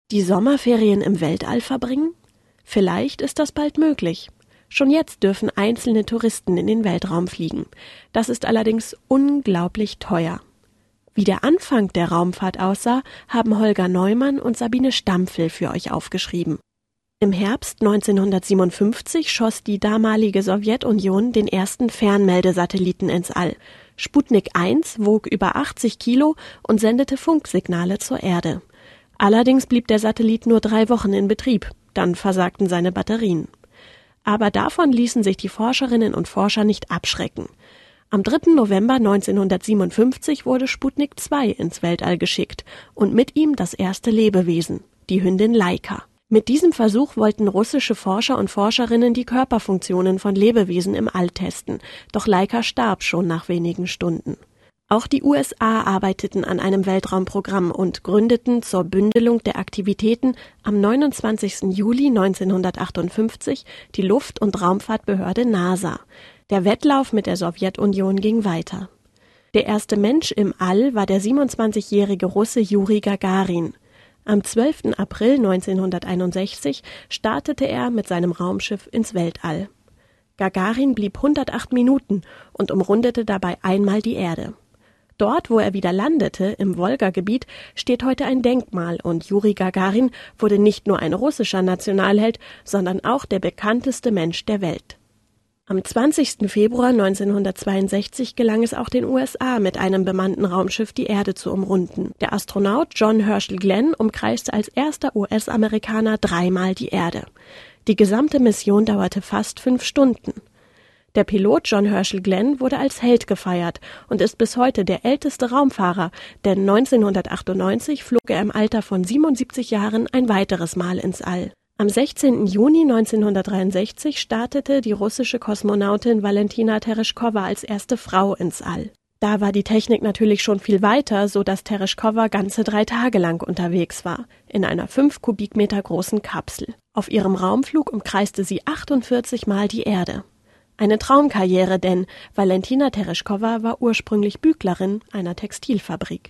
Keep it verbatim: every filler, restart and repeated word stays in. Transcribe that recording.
Die Sommerferien im Weltall verbringen? Vielleicht ist das bald möglich. Schon jetzt dürfen einzelne Touristen in den Weltraum fliegen. Das ist allerdings unglaublich teuer. Wie der Anfang der Raumfahrt aussah, haben Holger Neumann und Sabine Stampfel für euch aufgeschrieben. Im Herbst neunzehnhundertsiebenundfünfzig schoss die damalige Sowjetunion den ersten Fernmeldesatelliten ins All. Sputnik eins wog über achtzig Kilo und sendete Funksignale zur Erde. Allerdings blieb der Satellit nur drei Wochen in Betrieb, dann versagten seine Batterien. Aber davon ließen sich die Forscherinnen und Forscher nicht abschrecken. Am dritten November neunzehnhundertsiebenundfünfzig wurde Sputnik zwei ins Weltall geschickt und mit ihm das erste Lebewesen, die Hündin Laika. Mit diesem Versuch wollten russische Forscher und Forscherinnen die Körperfunktionen von Lebewesen im All testen, doch Laika starb schon nach wenigen Stunden. Auch die U S A arbeiteten an einem Weltraumprogramm und gründeten zur Bündelung der Aktivitäten am neunundzwanzigsten Juli neunzehnhundertachtundfünfzig die Luft- und Raumfahrtbehörde NASA. Der Wettlauf mit der Sowjetunion ging weiter. Der erste Mensch im All war der siebenundzwanzigjährige Russe Juri Gagarin. Am zwölften April neunzehnhunderteinundsechzig startete er mit seinem Raumschiff ins Weltall. Gagarin blieb hundertacht Minuten und umrundete dabei einmal die Erde. Dort, wo er wieder landete, im Wolga-Gebiet, steht heute ein Denkmal und Juri Gagarin wurde nicht nur ein russischer Nationalheld, sondern auch der bekannteste Mensch der Welt. Am zwanzigsten Februar neunzehnhundertzweiundsechzig gelang es auch den U S A, mit einem bemannten Raumschiff die Erde zu umrunden. Der Astronaut John Herschel Glenn umkreiste als erster U S-Amerikaner dreimal die Erde. Die gesamte Mission dauerte fast fünf Stunden. Der Pilot John Herschel Glenn wurde als Held gefeiert und ist bis heute der älteste Raumfahrer, denn neunzehnhundertachtundneunzig flog er im Alter von siebenundsiebzig Jahren ein weiteres Mal ins All. Am sechzehnten Juni neunzehnhundertdreiundsechzig startete die russische Kosmonautin Valentina Tereschkowa als erste Frau ins All. Da war die Technik natürlich schon viel weiter, so dass Tereschkowa ganze drei Tage lang unterwegs war, in einer fünf Kubikmeter großen Kapsel. Auf ihrem Raumflug umkreiste sie achtundvierzig Mal die Erde. Eine Traumkarriere, denn Valentina Tereschkowa war ursprünglich Büglerin einer Textilfabrik.